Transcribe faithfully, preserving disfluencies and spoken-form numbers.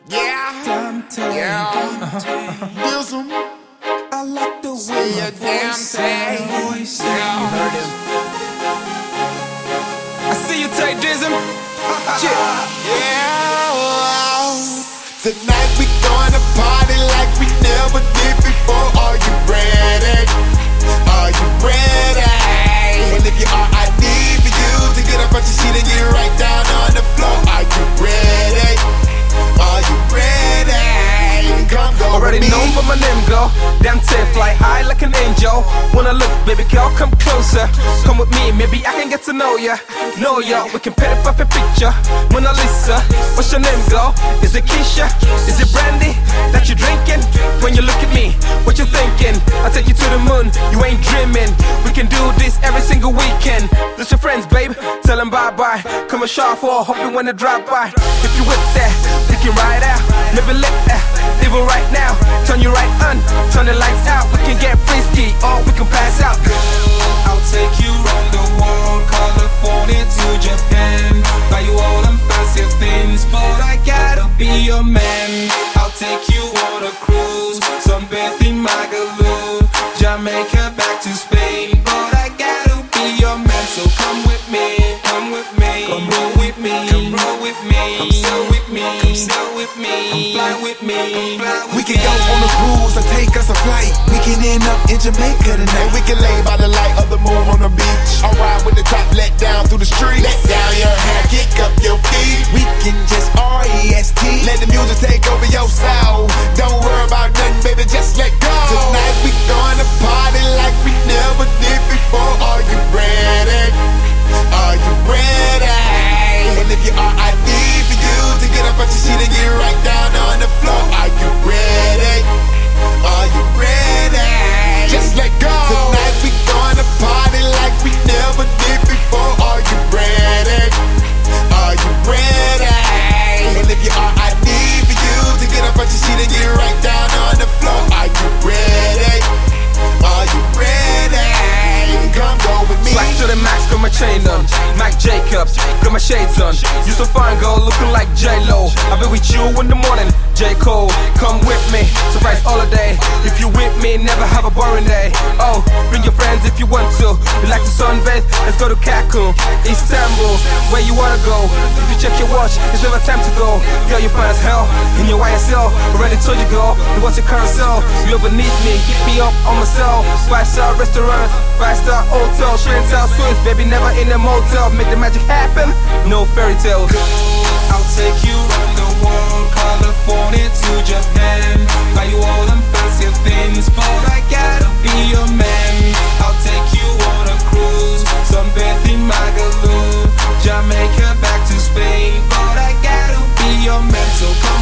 Yeah, Dante. yeah. Uh-huh. Listen, I like the way say my your damn voice thing. sounds. Voice Yeah. sounds. You heard him. I see you, Tay Dizzim. Yeah. Yeah. Tonight we gonna party like we never did before. Are you ready? Are you ready? And if you are, I need for you to get up out your seat and get right down on the floor. Are you ready? Are you ready? Come go Already with me. known for my name, girl. Damn Tay, fly high like an angel. Wanna look, baby girl, come closer. Come with me, maybe I can get to know ya. Know ya, we can paint a perfect picture. Mona Lisa, what's your name, girl? Is it Keisha? Is it Brandy that you drinking? When you look at me, what you thinking? I'll take you to the moon, you ain't dreaming. We can do this every single weekend. That's your friends, babe, tell them bye-bye. Come a shot for, hope you wanna drop by. If you with that, we can ride out. Maybe let that, even right now. Turn you right on, turn the lights out. We can get frisky, or we can pass out. I'll take you round the world, California to Japan. Buy you all them fancy things, but I gotta be your man. I'll take you on a cruise, sunbathe in Magaluf, Jamaica back to Spain, but I gotta be your man. So come with me, come with me, come roll with me, come roll with me, come sail with me, come sail with me, come fly with me, fly with me. We can go on a cruise or take us a flight. We can end up in Jamaica tonight. We can lay by the light of the moon on the beach. I'll ride with the top let down through the street. Let down your hair, kick up your feet. We can just R E S T. Let the music take over your soul. Don't worry about nothing, baby, just let go. Tonight we gonna party like we never did before. Are you ready? Are you ready? And if you are, I need for you to get up out your seat and get right down on the floor. Are you ready? Are you ready? Just let go. Tonight we gonna party like we never did before. Are you ready? Are you ready? And if you are, I need for you to get up out your seat and get right down on the floor. Are you ready? Are you ready? Come go with me. Slack to the max, got my chain on. Mac Jacobs, got my shades on. You so fine, girl, looking like J-Lo. I'll be with you in the morning, J. Cole. Come with me, surprise holiday. If you with me, never have a boring day. Oh, bring your friends if you want to. You like to sunbathe? Let's go to Cancun, Istanbul, where you wanna go. If you check your watch, it's never time to go. Girl, you fine as hell, in your Y S L. Already told you, girl, you want your carousel. You ever need me, hit me up on my cell. Five star restaurant, five star hotel. Straight out Swiss, baby, never in a motel. Make the magic happen, no fairy tales. I'll take you round the world, California to Japan. Buy you all them fancy things, but I gotta be your man. I'll take you on a cruise, sunbathe in Magaluf, Jamaica back to Spain, but I gotta be your man. So come